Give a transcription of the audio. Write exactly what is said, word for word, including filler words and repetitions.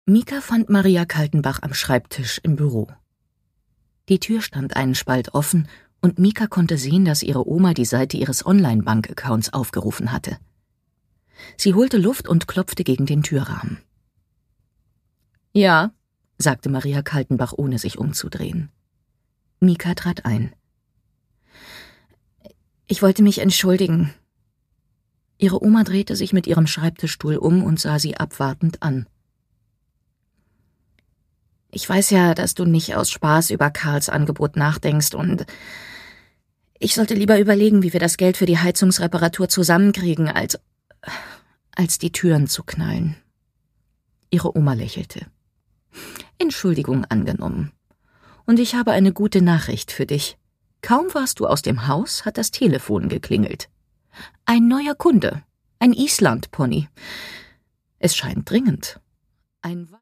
Mika fand Maria Kaltenbach am Schreibtisch im Büro. Die Tür stand einen Spalt offen und Mika konnte sehen, dass ihre Oma die Seite ihres Online-Bank-Accounts aufgerufen hatte. Sie holte Luft und klopfte gegen den Türrahmen. »Ja«, sagte Maria Kaltenbach, ohne sich umzudrehen. Mika trat ein. »Ich wollte mich entschuldigen.« Ihre Oma drehte sich mit ihrem Schreibtischstuhl um und sah sie abwartend an. »Ich weiß ja, dass du nicht aus Spaß über Karls Angebot nachdenkst und ich sollte lieber überlegen, wie wir das Geld für die Heizungsreparatur zusammenkriegen, als, als die Türen zu knallen.« Ihre Oma lächelte. »Entschuldigung angenommen. Und ich habe eine gute Nachricht für dich. Kaum warst du aus dem Haus, hat das Telefon geklingelt. Ein neuer Kunde, ein Island-Pony. Es scheint dringend. Ein